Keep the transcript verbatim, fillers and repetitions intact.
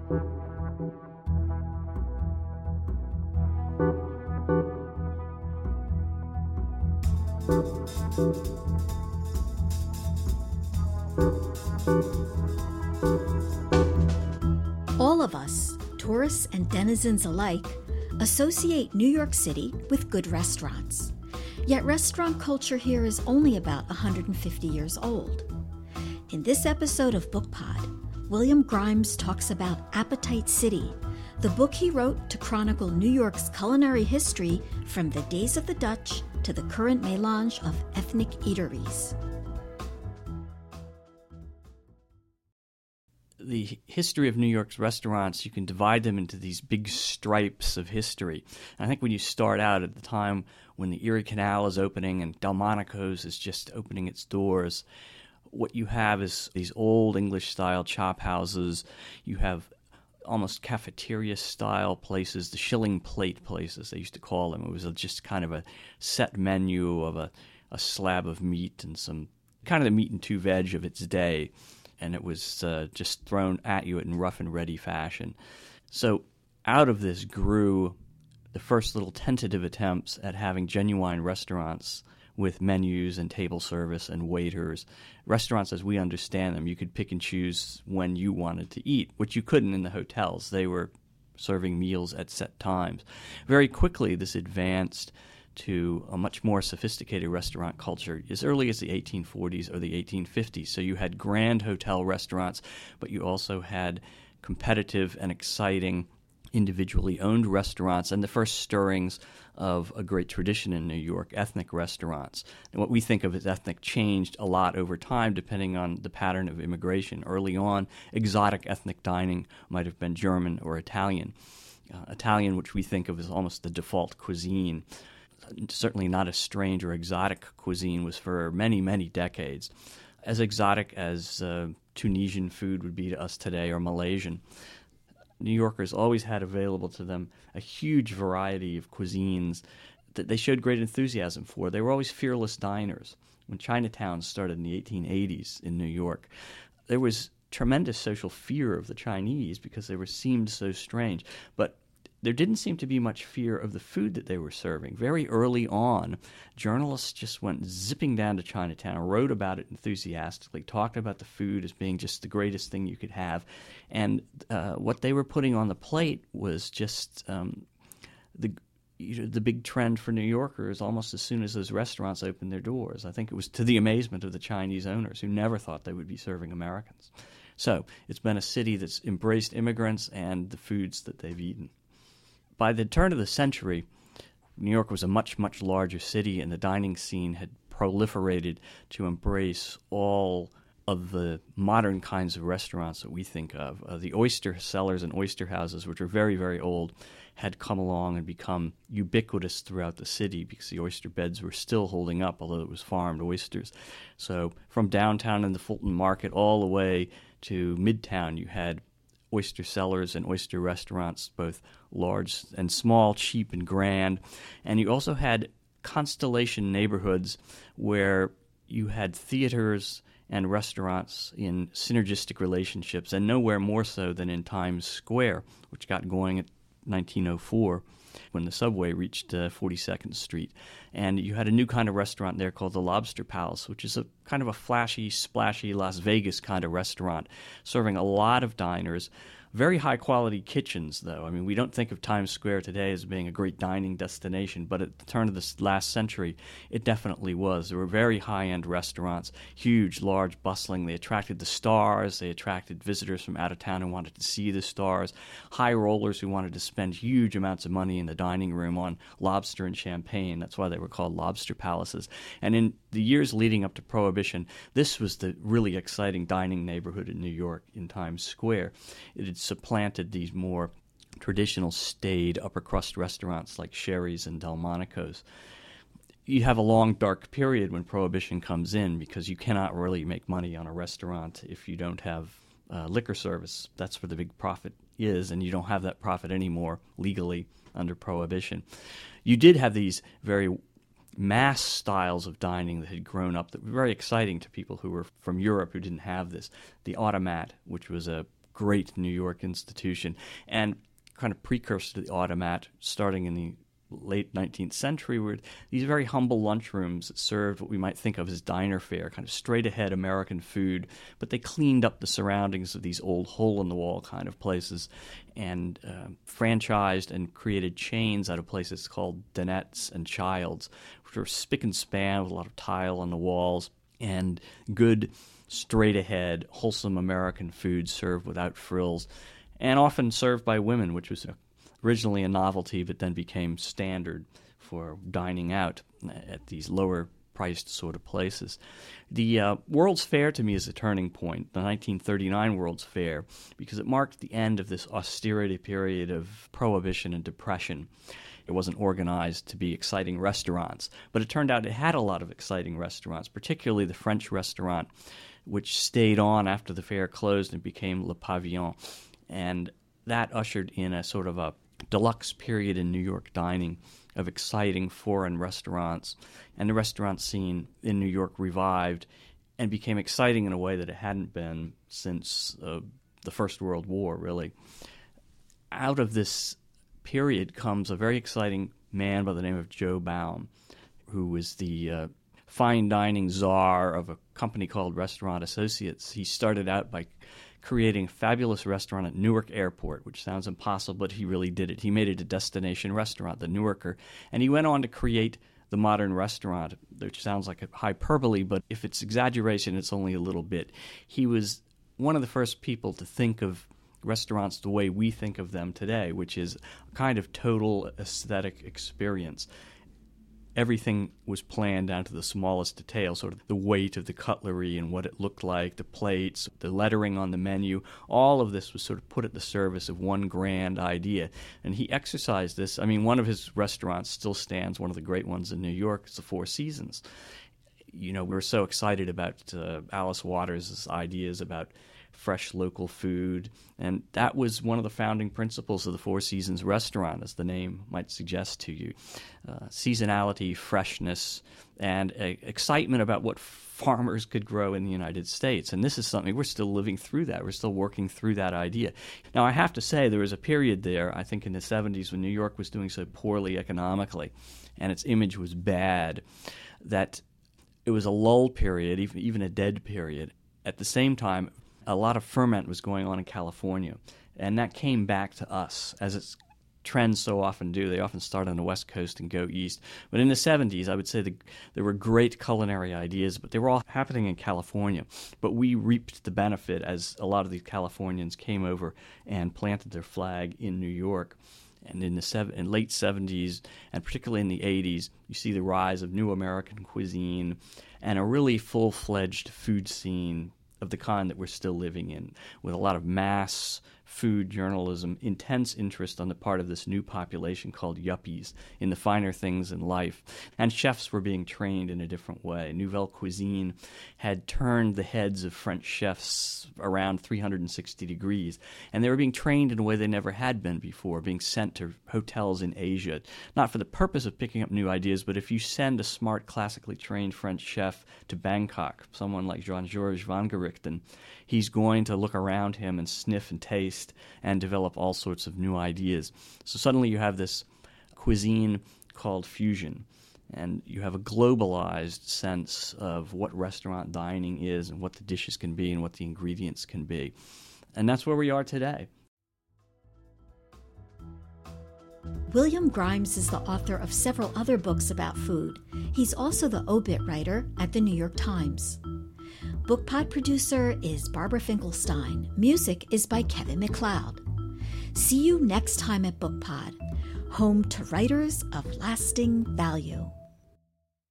All of us, tourists and denizens alike, associate New York City with good restaurants. Yet restaurant culture here is only about one hundred fifty years old. In this episode of BookPod, William Grimes talks about Appetite City, the book he wrote to chronicle New York's culinary history from the days of the Dutch to the current melange of ethnic eateries. The history of New York's restaurants, you can divide them into these big stripes of history. And I think when you start out at the time when the Erie Canal is opening and Delmonico's is just opening its doors, what you have is these old English-style chop houses. You have almost cafeteria-style places, the shilling plate places, they used to call them. It was just kind of a set menu of a, a slab of meat and some kind of the meat and two veg of its day. And it was uh, just thrown at you in rough and ready fashion. So out of this grew the first little tentative attempts at having genuine restaurants with menus and table service and waiters. Restaurants as we understand them, you could pick and choose when you wanted to eat, which you couldn't in the hotels. They were serving meals at set times. Very quickly, this advanced to a much more sophisticated restaurant culture as early as the eighteen forties or the eighteen fifties. So you had grand hotel restaurants, but you also had competitive and exciting individually owned restaurants and the first stirrings of a great tradition in New York, ethnic restaurants. And what we think of as ethnic changed a lot over time depending on the pattern of immigration. Early on, exotic ethnic dining might have been German or Italian. Uh, Italian, which we think of as almost the default cuisine. Certainly not as strange or exotic cuisine was for many, many decades. As exotic as uh, Tunisian food would be to us today or Malaysian. New Yorkers always had available to them a huge variety of cuisines that they showed great enthusiasm for. They were always fearless diners. When Chinatown started in the eighteen eighties in New York, there was tremendous social fear of the Chinese because they were seemed so strange. But there didn't seem to be much fear of the food that they were serving. Very early on, journalists just went zipping down to Chinatown, wrote about it enthusiastically, talked about the food as being just the greatest thing you could have. And uh, what they were putting on the plate was just um, the you know, the big trend for New Yorkers almost as soon as those restaurants opened their doors. I think it was to the amazement of the Chinese owners who never thought they would be serving Americans. So it's been a city that's embraced immigrants and the foods that they've eaten. By the turn of the century, New York was a much, much larger city, and the dining scene had proliferated to embrace all of the modern kinds of restaurants that we think of. Uh, the oyster cellars and oyster houses, which are very, very old, had come along and become ubiquitous throughout the city because the oyster beds were still holding up, although it was farmed oysters. So from downtown in the Fulton Market all the way to Midtown, you had oyster cellars and oyster restaurants, both large and small, cheap and grand. And you also had constellation neighborhoods where you had theaters and restaurants in synergistic relationships, and nowhere more so than in Times Square, which got going at nineteen oh four when the subway reached uh, forty-second Street. And you had a new kind of restaurant there called the Lobster Palace, which is a kind of a flashy, splashy Las Vegas kind of restaurant, serving a lot of diners. Very high-quality kitchens, though. I mean, we don't think of Times Square today as being a great dining destination, but at the turn of this last century, it definitely was. There were very high-end restaurants, huge, large, bustling. They attracted the stars. They attracted visitors from out of town who wanted to see the stars, high rollers who wanted to spend huge amounts of money in the dining room on lobster and champagne. That's why they were called lobster palaces. And in the years leading up to Prohibition, this was the really exciting dining neighborhood in New York in Times Square. It had supplanted these more traditional staid upper crust restaurants like Sherry's and Delmonico's. You have a long dark period when Prohibition comes in because you cannot really make money on a restaurant if you don't have uh, liquor service. That's where the big profit is, and you don't have that profit anymore legally under Prohibition. You did have these very mass styles of dining that had grown up that were very exciting to people who were from Europe who didn't have this. The automat, which was a great New York institution, and kind of precursor to the automat, starting in the late nineteenth century, were these very humble lunchrooms that served what we might think of as diner fare, kind of straight-ahead American food, but they cleaned up the surroundings of these old hole-in-the-wall kind of places and uh, franchised and created chains out of places called Danette's and Childs, which were spick and span with a lot of tile on the walls and good, straight-ahead, wholesome American food served without frills, and often served by women, which was a originally a novelty, but then became standard for dining out at these lower-priced sort of places. The uh, World's Fair, to me, is a turning point, the nineteen thirty-nine World's Fair, because it marked the end of this austerity period of prohibition and depression. It wasn't organized to be exciting restaurants, but it turned out it had a lot of exciting restaurants, particularly the French restaurant, which stayed on after the fair closed and became Le Pavillon. And that ushered in a sort of a deluxe period in New York dining of exciting foreign restaurants, and the restaurant scene in New York revived and became exciting in a way that it hadn't been since uh, the First World War, really. Out of this period comes a very exciting man by the name of Joe Baum, who was the uh, fine dining czar of a company called Restaurant Associates. He started out by creating a fabulous restaurant at Newark Airport, which sounds impossible, but he really did it. He made it a destination restaurant, the Newarker, and he went on to create the modern restaurant, which sounds like a hyperbole, but if it's exaggeration, it's only a little bit. He was one of the first people to think of restaurants the way we think of them today, which is a kind of total aesthetic experience. Everything was planned down to the smallest detail, sort of the weight of the cutlery and what it looked like, the plates, the lettering on the menu. All of this was sort of put at the service of one grand idea. And he exercised this. I mean, one of his restaurants still stands, one of the great ones in New York. It's the Four Seasons. You know, we were so excited about uh, Alice Waters' ideas about fresh local food, and that was one of the founding principles of the Four Seasons restaurant, as the name might suggest to you. Uh, seasonality, freshness, and a excitement about what farmers could grow in the United States. And this is something we're still living through that. We're still working through that idea. Now, I have to say there was a period there, I think in the seventies, when New York was doing so poorly economically and its image was bad, that it was a lull period, even, even a dead period. At the same time, a lot of ferment was going on in California, and that came back to us, as its trends so often do. They often start on the West Coast and go east. But in the seventies, I would say the, there were great culinary ideas, but they were all happening in California. But we reaped the benefit as a lot of these Californians came over and planted their flag in New York. And in the seven, in late seventies, and particularly in the eighties, you see the rise of new American cuisine and a really full-fledged food scene of the kind that we're still living in, with a lot of mass food journalism, intense interest on the part of this new population called yuppies in the finer things in life. And chefs were being trained in a different way. Nouvelle cuisine had turned the heads of French chefs around three hundred sixty degrees, and they were being trained in a way they never had been before, being sent to hotels in Asia, not for the purpose of picking up new ideas, but if you send a smart, classically trained French chef to Bangkok, someone like Jean-Georges Van Gerichten, he's going to look around him and sniff and taste and develop all sorts of new ideas. So suddenly you have this cuisine called fusion, and you have a globalized sense of what restaurant dining is and what the dishes can be and what the ingredients can be. And that's where we are today. William Grimes is the author of several other books about food. He's also the obit writer at the New York Times. BookPod producer is Barbara Finkelstein. Music is by Kevin MacLeod. See you next time at BookPod, home to writers of lasting value.